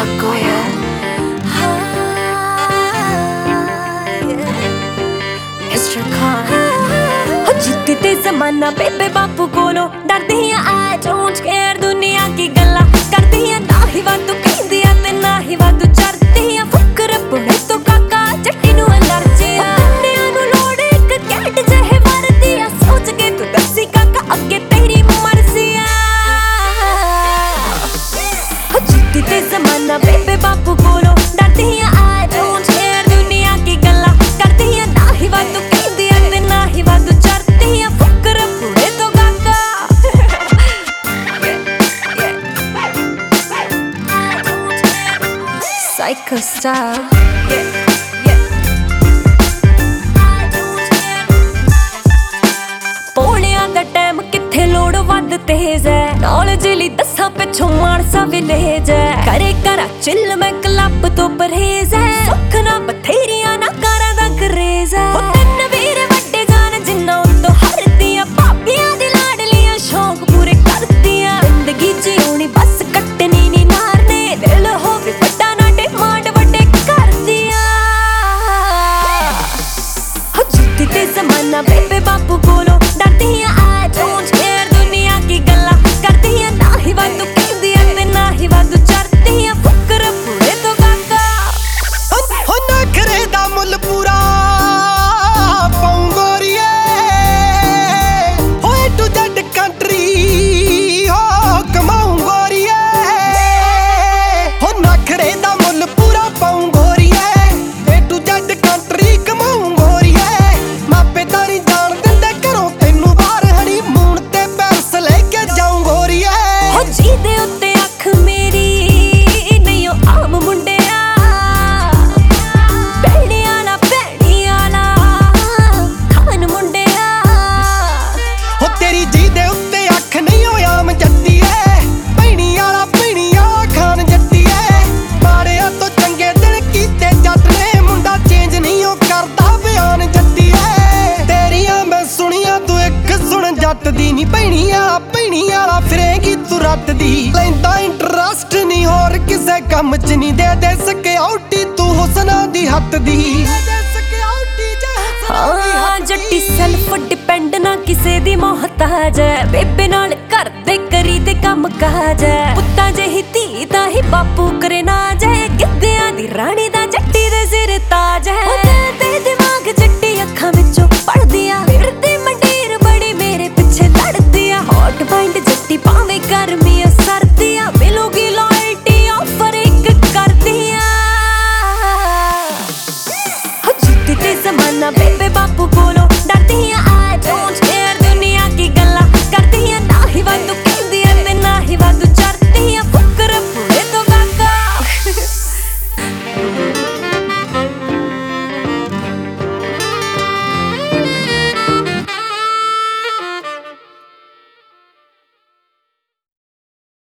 Go yeah. Mr. Khan जिद्दी ते जमाना बेबे बापू कोलो डरदी आ I don't care दुनिया की गल्ला करदी आ ना ही वादू कहंदी आ ते ना ही वादू चरदी आ फुकर पुणे तो काका जट्टी नू एलर्जी आ कन्नियां नू लोड़ इक कैट जहे वरदी आ सोच के तू दसी काका अगे तेरी मर्जी आ जिद्दी ते जमाना बेबे बापू कोलो डरदी आ I don't care दुनिया की गल्ला करदी आ ना ही वादू कहंदी आ ते ना ही वादू Psycho style, ਪੌਣਿਆਂ ਦਾ ਟਾਈਮ ਕਿੱਥੇ ਲੋੜ ਵੱਧ ਤੇਜ਼ ਹੈ ਨੌਲੇਜ ਲਈ ਦੱਸਾਂ ਪਿੱਛੋਂ ਮਾਨਸਾ ਵਿਲੇਜ ਹੈ ਕਰੇ ਕਰਾ ਚਿੱਲ ਮੈਂ ਕਲੱਬ ਤੋਂ ਪਰਹੇਜ਼ ਹੈ ਸੁੱਖ ਨਾ ਬਥੇਰੀਆਂ ਨਾ ਕਾਰਾਂ ਦਾ ਕਰੇਜ਼ ਹੈ ਉਹ ਤਿੰਨ ਵੀਰ ਵੱਡੇ ਜਾਨ ਜਿੰਨਾ ਉਤੋਂ ਹਰਦੀਆਂ ਭਾਬੀਆਂ ਦੀ ਲਾਡਲੀਆਂ ਸ਼ੌਂਕ ਪੂਰੇ ਕਰਦੀਆਂ ਜ਼ਿੰਦਗੀ ਜਿਉਣੀ ਬਸ ਕੱਟਣੀ ਨੀ ਨਾਰਨੇ ਦਿਲ ਹੋਵੇ ਵੱਡਾ ਨਾ ਡਿਮਾਂਡ ਵੱਡੇ ਕਰਦੀਆਂ ਹੋ ਜਿੱਤੀ ਤੇ ਜ਼ਮਾਨਾ ਬੇਬੇ ਬਾਪੂ ਕੋਲੋਂ ਡਰਦੀ ਆ I don't care ਦੁਨੀਆ ਕੀ ਗੱਲਾਂ ਕਰਦੀ ਆ ਨਾ ਹੀ ਵਾਧੂ ਕਹਿੰਦੀ ਆ ਤੇ ਨਾ ਹੀ ਵਾਧੂ ਚਰਦੀ ਆ ਫੁਕਰ ਪੂਰੇ ਤੋਂ ਕਾਕਾ ਹੋ ਨਖਰੇ ਦਾ ਮੁੱਲ ਪੂਰਾ ਪੌਂਗੋਰੀਏ ਹੋਏ ਟੂ ਜੱਟ ਕੰਟਰੀ ਹੋ ਕਮਾਉਂਗੋਰੀਏ ਹੋ ਨਖਰੇ ਦਾ ਮੁੱਲ ਪੂਰਾ ਪੌਂਗੋਰੀਏ ਏ ਟੂ ਜੱਟ ਕੰਟਰੀ ਕਮਾਉਂਗੋਰੀਏ ਮਾਪੇ ਤਾਂ ਨਹੀਂ ਜਾਣ ਦਿੰਦੇ ਘਰੋਂ ਤੈਨੂੰ ਬਾਹਰ ਹਣੀ ਮੂਣ ਤੇ ਪੈਰਸ ਲੈ ਕੇ ਜਾਉਂਗੋਰੀਏ ਹੋ ਜਿਹਦੇ ਉੱਤੇ ਅੱਖ ਮੇਰੀ ਨਹੀਂ ਉਹ ਆਮ ਮੁੰਡਿਆ ਭੈਣਿਆਂ ਨਾ ਭੈਣੀਆਂ ਨਾ ਖਾਨ ਮੁੰਡਿਆ ਹੋ ਤੇਰੀ ਜਿਹਦੇ ਉੱਤੇ ਅੱਖ ਨਹੀਂ ਉਹ ਆਮ ਜੱਟੀਏ ਭੈਣੀ ਵਾਲਾ ਖਾਨ ਜੱਟੀਏ ਮਾੜਿਆਂ ਤੋਂ ਚੰਗੇ ਦਿਨ ਕੀਤੇ ਜੱਟ ਨੇ ਮੁੰਡਾ ਚੇਂਜ ਨਹੀਂ ਉਹ ਕਰਦਾ ਬਿਆਨ ਜੱਟੀਏ ਤੇਰੀਆਂ ਮੈਂ ਸੁਣੀਆਂ ਤੂੰ ਇੱਕ ਸੁਣ ਜੱਟ ਦੀ ਨਹੀਂ ਭੈਣੀ ਵਾਲਾ ਫਿਰੇਗੀ ਤੂੰ ਰੱਤ ਦੀ ਲੈਂਦਾ ਇੰਟਰਸਟ ਨਹੀਂ ਹੋਰ ਕਿਸੇ ਕੰਮ 'ਚ ਨਹੀਂ ਦੇ ਸਿਕਿਉਰਿਟੀ ਤੂੰ ਹੁਸਨਾ ਦੀ ਹੱਥ ਦੀ ਹਾਂ ਜੱਟੀ ਸੈਲਫ ਡਿਪੈਂਡ ਨਾ ਕਿਸੇ ਦੀ ਮੁਹਤਾਜ ਹੈ ਬੇਬੇ ਨਾਲ ਘਰ ਦੇ ਕਰੀ ਤੇ ਕੰਮ ਕਾਜ ਹੈ ਪੁੱਤਾਂ ਜਿਹੀ ਧੀ ਦਾ ਹੀ ਬਾਪੂ ਕਰੇ ਨਾ